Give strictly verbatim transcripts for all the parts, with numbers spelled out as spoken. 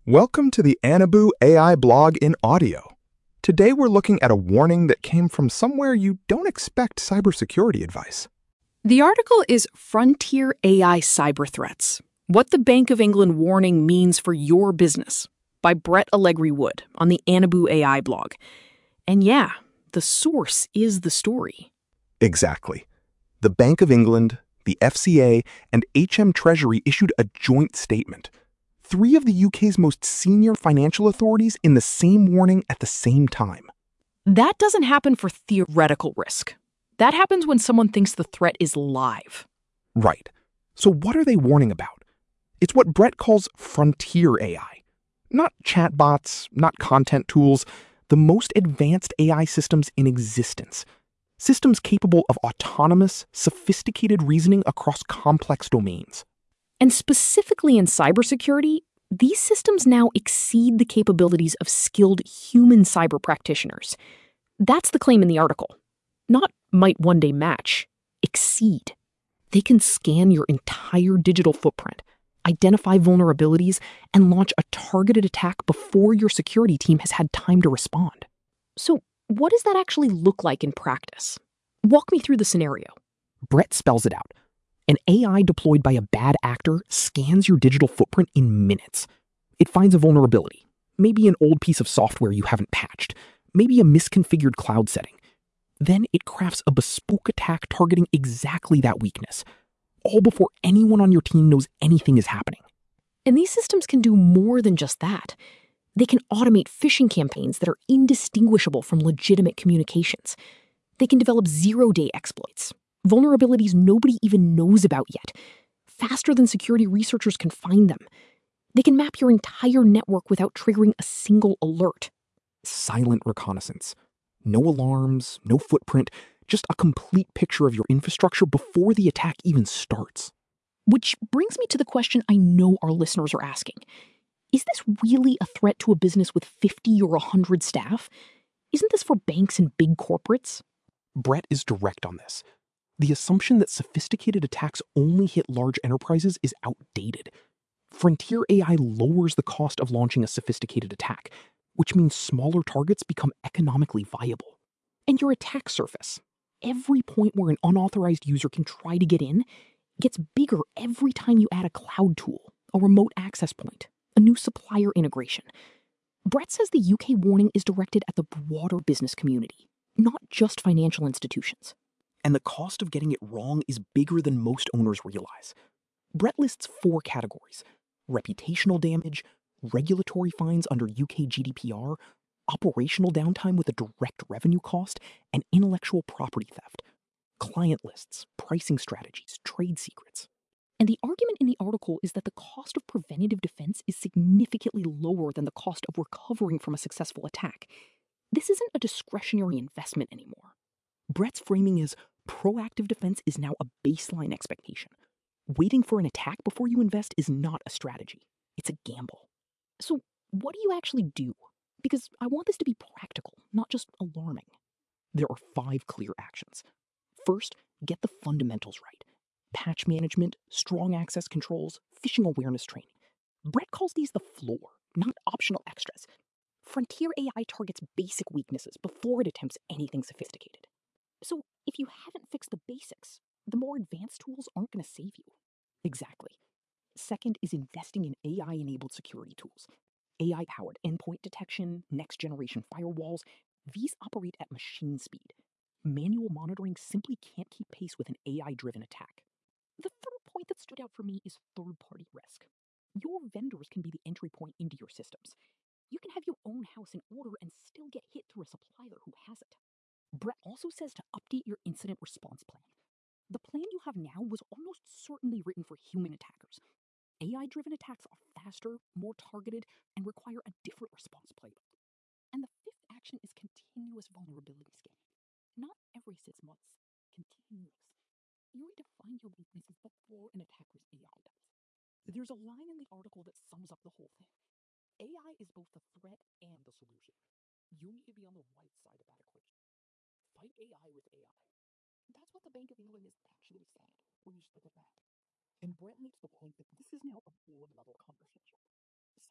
Welcome to the Anabu A I blog in audio. Today we're looking at a warning that came from somewhere you don't expect cybersecurity advice. The article is Frontier A I Cyber Threats: What the Bank of England Warning Means for Your Business by Brett Allegri Wood on the Anabu A I blog. And yeah, the source is the story. Exactly. The Bank of England, the F C A, and H M Treasury issued a joint statement. Three of the U K's most senior financial authorities in the same warning at the same time. That doesn't happen for theoretical risk. That happens when someone thinks the threat is live. Right. So what are they warning about? It's what Brett calls frontier A I. Not chatbots, not content tools, the most advanced A I systems in existence. Systems capable of autonomous, sophisticated reasoning across complex domains. And specifically in cybersecurity, these systems now exceed the capabilities of skilled human cyber practitioners. That's the claim in the article. Not might one day match, exceed. They can scan your entire digital footprint, identify vulnerabilities, and launch a targeted attack before your security team has had time to respond. So, what does that actually look like in practice? Walk me through the scenario. Brett spells it out. An A I deployed by a bad actor scans your digital footprint in minutes. It finds a vulnerability, maybe an old piece of software you haven't patched, maybe a misconfigured cloud setting. Then it crafts a bespoke attack targeting exactly that weakness, all before anyone on your team knows anything is happening. And these systems can do more than just that. They can automate phishing campaigns that are indistinguishable from legitimate communications. They can develop zero-day exploits, vulnerabilities nobody even knows about yet, faster than security researchers can find them. They can map your entire network without triggering a single alert. Silent reconnaissance. No alarms, no footprint, just a complete picture of your infrastructure before the attack even starts. Which brings me to the question I know our listeners are asking. Is this really a threat to a business with fifty or one hundred staff? Isn't this for banks and big corporates? Brett is direct on this. The assumption that sophisticated attacks only hit large enterprises is outdated. Frontier A I lowers the cost of launching a sophisticated attack, which means smaller targets become economically viable. And your attack surface, every point where an unauthorized user can try to get in, gets bigger every time you add a cloud tool, a remote access point, a new supplier integration. Brett says the U K warning is directed at the broader business community, not just financial institutions. And the cost of getting it wrong is bigger than most owners realize. Brett lists four categories: reputational damage, regulatory fines under U K G D P R, operational downtime with a direct revenue cost, and intellectual property theft. Client lists, pricing strategies, trade secrets. And the argument in the article is that the cost of preventative defense is significantly lower than the cost of recovering from a successful attack. This isn't a discretionary investment anymore. Brett's framing is proactive defense is now a baseline expectation. Waiting for an attack before you invest is not a strategy. It's a gamble. So what do you actually do? Because I want this to be practical, not just alarming. There are five clear actions. First, get the fundamentals right. Patch management, strong access controls, phishing awareness training. Brett calls these the floor, not optional extras. Frontier A I targets basic weaknesses before it attempts anything sophisticated. So if you haven't fixed the basics, the more advanced tools aren't going to save you. Exactly. Second is investing in A I-enabled security tools. A I-powered endpoint detection, next-generation firewalls, these operate at machine speed. Manual monitoring simply can't keep pace with an A I-driven attack. The third point that stood out for me is third-party risk. Your vendors can be the entry point into your systems. You can have your own house in order and still get hit through a supplier who has it. Brett also says to update your incident response plan. The plan you have now was almost certainly written for human attackers. A I-driven attacks are faster, more targeted, and require a different response playbook. And the fifth action is continuous vulnerability scanning. Not every six months, continuous. You need to find your weaknesses before an attacker's A I does. There's a line in the article that sums up the whole thing. A I is both the threat and the solution. You need to be on the right side of that equation. Fight A I with A I. That's what the Bank of England is actually saying when you look at that. And Brett makes the point that this is now a board-level conversation.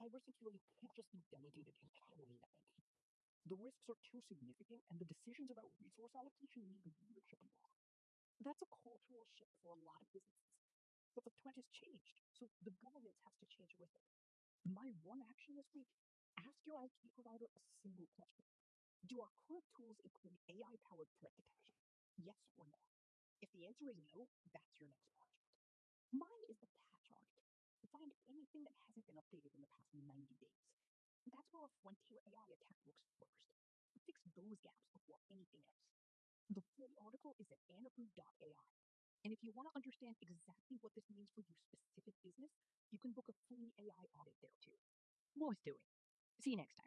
Cybersecurity can't just be delegated entirely to I T. The risks are too significant, and the decisions about resource allocation need leadership involved. That's a cultural shift for a lot of businesses. But the trend has changed, so the governance has to change with it. My one action this week: ask your I T provider a single question. Do our current tools include A I-powered threat detection? Yes or no? If the answer is no, that's your next project. Mine is the patch audit. Find anything that hasn't been updated in the past ninety days. That's where a frontier A I attack looks first. Fix those gaps before anything else. The full article is at anapu dot A I. And if you want to understand exactly what this means for your specific business, you can book a free A I audit there too. Worth doing. See you next time.